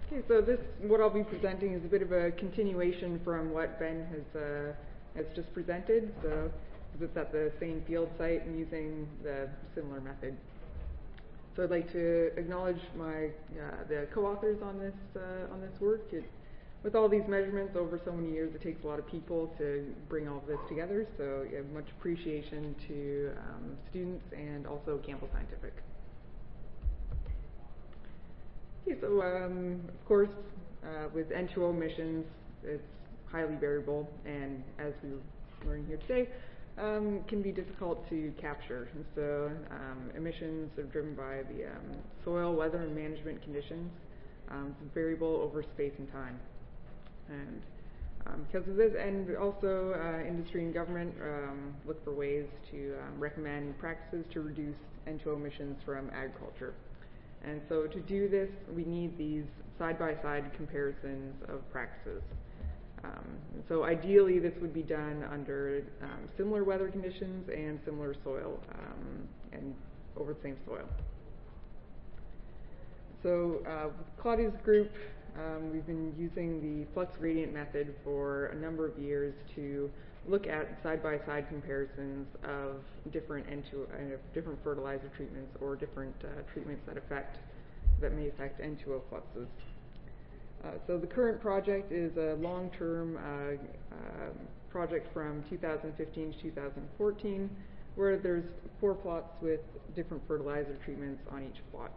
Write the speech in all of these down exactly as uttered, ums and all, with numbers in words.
Okay, so this, what I'll be presenting is a bit of a continuation from what Ben has uh, has just presented. So it's at the same field site and using the similar method. So I'd like to acknowledge my uh, the co-authors on this uh, on this work. It, with all these measurements over so many years, it takes a lot of people to bring all of this together. So yeah, much appreciation to um, students and also Campbell Scientific. Okay, so um, of course, uh, with N two O emissions, it's highly variable, and as we were learning here today, um, can be difficult to capture. And so um, emissions are driven by the um, soil, weather, and management conditions. Um, it's variable over space and time. And um, because of this, and also uh, industry and government um, look for ways to um, recommend practices to reduce N two O emissions from agriculture. And so to do this, we need these side-by-side comparisons of practices. Um, and so ideally, this would be done under um, similar weather conditions and similar soil, um, and over the same soil. So uh, with Claudia's group, um, we've been using the flux gradient method for a number of years to look at side-by-side comparisons of different N two O, uh, different fertilizer treatments or different uh, treatments that affect that may affect N two O fluxes. Uh, so the current project is a long-term uh, uh, project from two thousand fifteen to two thousand fourteen, where there's four plots with different fertilizer treatments on each plot.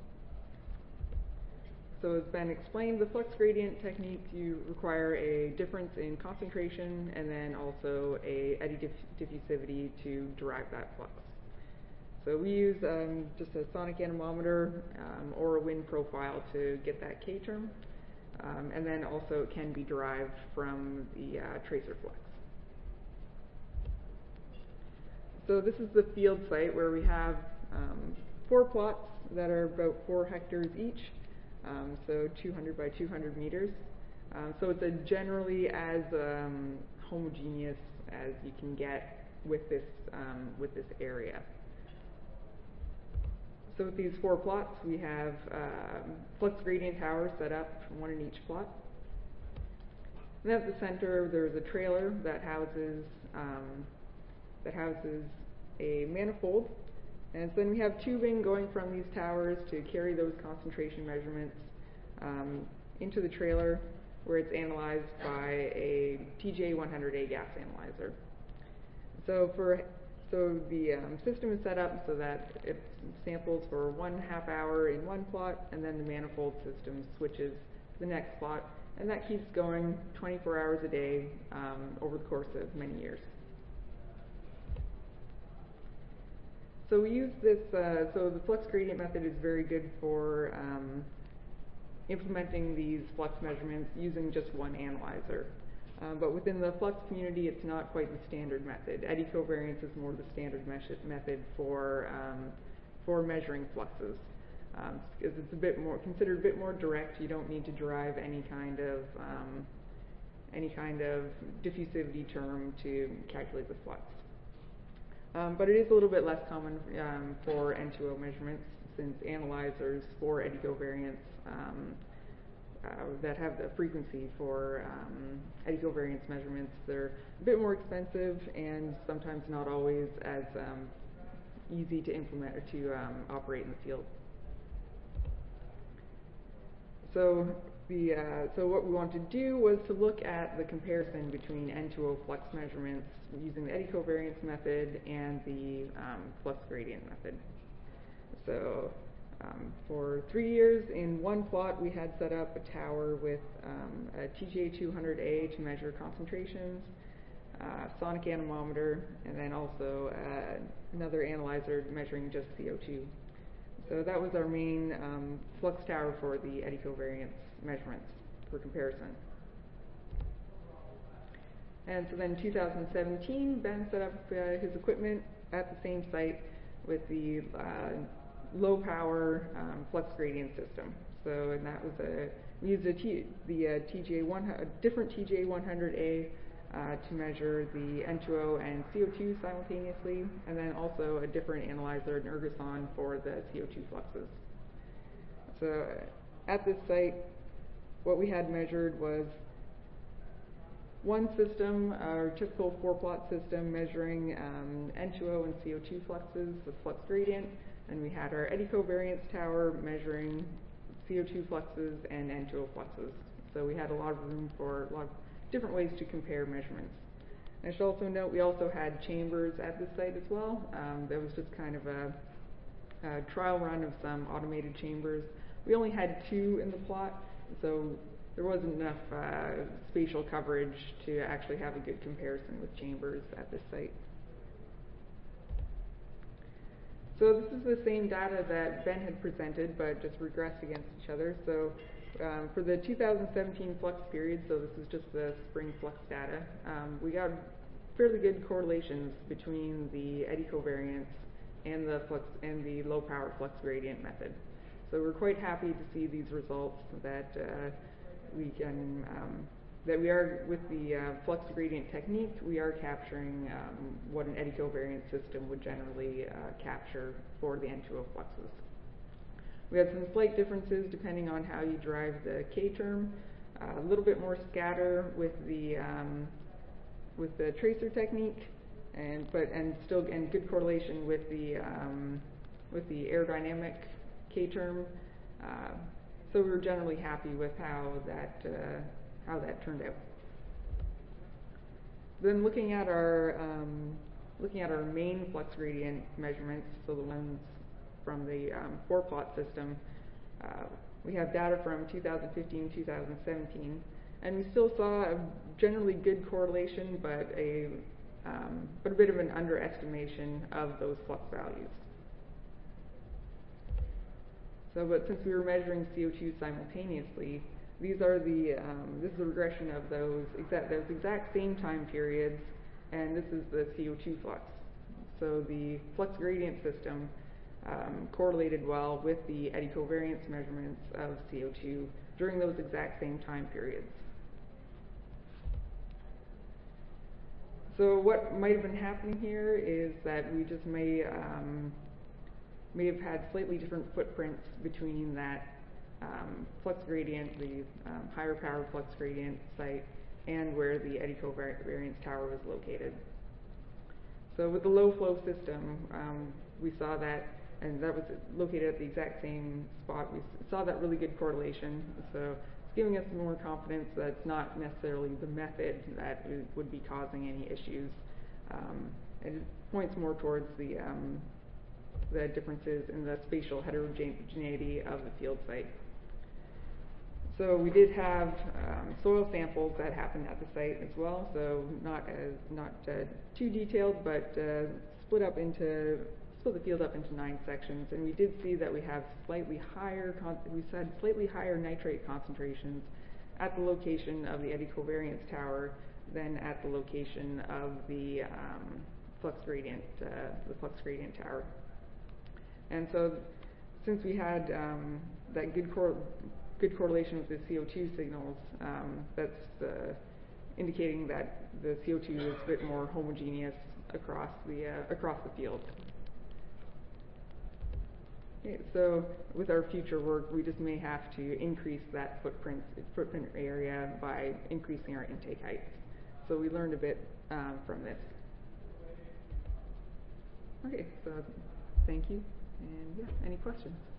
So as Ben explained, the flux gradient technique, you require a difference in concentration and then also a eddy diff diffusivity to derive that flux. So we use um, just a sonic anemometer um, or a wind profile to get that K term, um, and then also it can be derived from the uh, tracer flux. So this is the field site where we have um, four plots that are about four hectares each. Um, so two hundred by two hundred meters. Um, so it's a generally as um, homogeneous as you can get with this um, with this area. So with these four plots, we have um, flux gradient towers set up, one in each plot. And at the center, there's a trailer that houses um, that houses a manifold. And so then we have tubing going from these towers to carry those concentration measurements um, into the trailer, where it's analyzed by a T J one hundred A gas analyzer. So for so the um, system is set up so that it samples for one half hour in one plot, and then the manifold system switches to the next plot, and that keeps going twenty-four hours a day um, over the course of many years. So we use this, uh, so the flux gradient method is very good for um, implementing these flux measurements using just one analyzer. Um, but within the flux community, it's not quite the standard method. Eddy covariance is more the standard method for, um, for measuring fluxes. Um, because it's a bit more, considered a bit more direct. You don't need to derive any kind of, um, any kind of diffusivity term to calculate the flux. Um, but it is a little bit less common um, for N two O measurements, since analyzers for eddy covariance um, uh, that have the frequency for um, eddy covariance measurements, they're a bit more expensive and sometimes not always as um, easy to implement or to um, operate in the field. So the uh, so what we wanted to do was to look at the comparison between N two O flux measurements using the eddy covariance method and the um, flux gradient method. So um, for three years in one plot, we had set up a tower with um, a T J two hundred A to measure concentrations, uh, sonic anemometer, and then also uh, another analyzer measuring just C O two. So that was our main um, flux tower for the eddy covariance measurements for comparison. And so then in two thousand seventeen, Ben set up uh, his equipment at the same site with the uh, low power um, flux gradient system. So and that was a, we used a T, the uh, T J one, a different T J one hundred A uh, to measure the N two O and C O two simultaneously, and then also a different analyzer, an Ergoson, for the C O two fluxes. So at this site, what we had measured was one system, our typical four-plot system measuring um, N two O and C O two fluxes with flux gradient, and we had our eddy covariance tower measuring C O two fluxes and N two O fluxes. So we had a lot of room for a lot of different ways to compare measurements. I should also note we also had chambers at this site as well. Um, that was just kind of a, a trial run of some automated chambers. We only had two in the plot, so there wasn't enough uh, spatial coverage to actually have a good comparison with chambers at this site. So this is the same data that Ben had presented, but just regressed against each other. So um, for the two thousand seventeen flux period, so this is just the spring flux data, um, we got fairly good correlations between the eddy covariance and the flux and the low power flux gradient method. So we're quite happy to see these results that uh, we can um, that we are, with the uh, flux gradient technique, we are capturing um, what an eddy covariance system would generally uh, capture for the N two O fluxes. We had some slight differences depending on how you derive the K term. Uh, a little bit more scatter with the um, with the tracer technique, and but and still and good correlation with the um, with the aerodynamic K term. Uh, so we were generally happy with how that uh, how that turned out. Then looking at our um, looking at our main flux gradient measurements, so the ones from the um, four plot system, uh, we have data from two thousand fifteen, two thousand seventeen, and we still saw a generally good correlation, but a um, but a bit of an underestimation of those flux values. So, but since we were measuring C O two simultaneously, these are the um, this is a regression of those exact those exact same time periods, and this is the C O two flux. So the flux gradient system um, correlated well with the eddy covariance measurements of C O two during those exact same time periods. So what might have been happening here is that we just may um, may have had slightly different footprints between that um, flux gradient, the um, higher power flux gradient site, and where the eddy covariance tower was located. So with the low flow system, um, we saw that, and that was located at the exact same spot. We saw that really good correlation. So it's giving us more confidence that it's not necessarily the method that would be causing any issues. Um, and it points more towards the um, the differences in the spatial heterogeneity of the field site. So we did have um, soil samples that happened at the site as well, so not as not uh, too detailed, but uh, split up into split the field up into nine sections, and we did see that we have slightly higher con we had slightly higher nitrate concentrations at the location of the eddy covariance tower than at the location of the um, flux gradient uh, the flux gradient tower. And so, since we had um, that good cor good correlation with the C O two signals, um, that's uh, indicating that the C O two is a bit more homogeneous across the uh, across the field. Okay, so with our future work, we just may have to increase that footprint footprint area by increasing our intake heights. So we learned a bit um, from this. Okay, so thank you. And yeah, any questions?